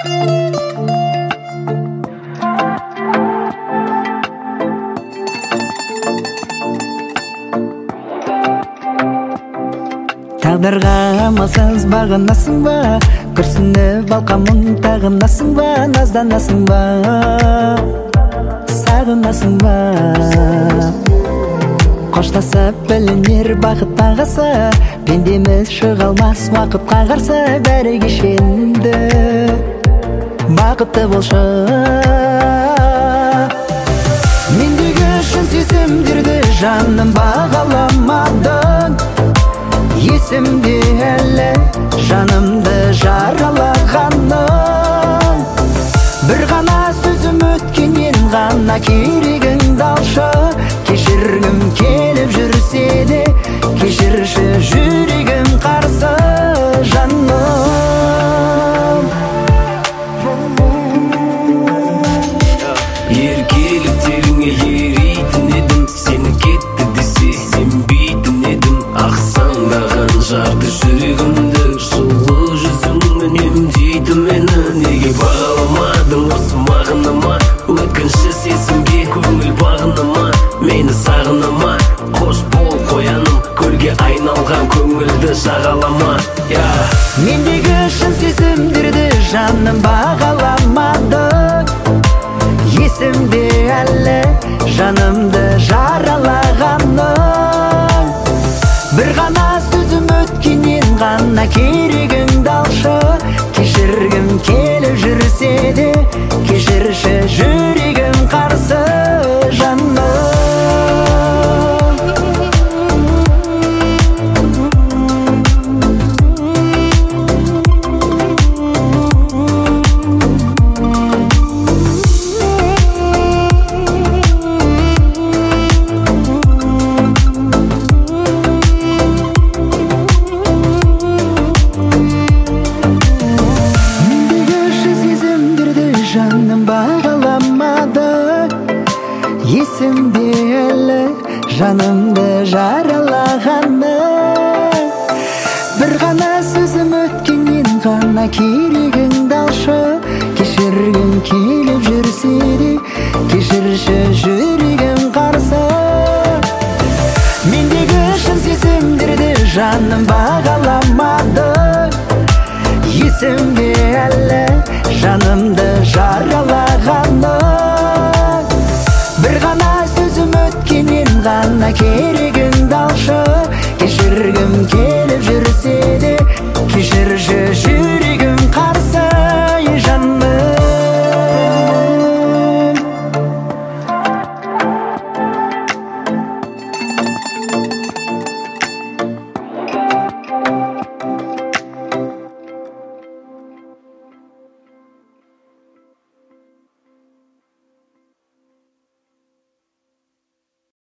Тағдырға амалсыз бағынасың ба? Күрсініп алқамың тағынасың ба? Назданасың ба? Сағынасың ба? Қоштасып білінер бақыт ағасы, пендеміз шыға алмас уақытқа қарсы. Бәрі кешенді бақытты болшы. Мендегі шын сезімдерді жаным бағаламадың. Есімде әлі жанымды жаралағаның. Бір ғана сөзім өткеннен ғана керегіңді алшы. Кешіргім келіп жүрсе де, кешірші жүрегім қарсы жаным. Еркеліктеріңе ерейтін едім, сені кетті десе сенбейтін едім. Ақсаңдаған жарты жүрегімді жылы жүзіңмен емдейді мені. Неге бағаламадың осы мағынама? Өткінші сезімге көңіл бағынама. Мені сағынама, қош бол қояным, көлге айналған көңілді жағалама. Мендегі шын сезімдерді жаным бағаламадың. Есімде әлі жанымды жаралағаның. Бір ғана сөзім өткеннен ғана керегіңді алшы. Кешіргім келіп жүрсе де, кешірші жүрегім қарсы жаным. Есімде әлі жанымды жаралағаның. Бір ғана сөзім өткеннен ғана керегіңді алшы. Кешіргім келіп жүрсе де, кешірші жүрегім қарсы. Мендегі шын сезімдерді жаным бағаламады. Есімде әлі жанымды жаралағаның.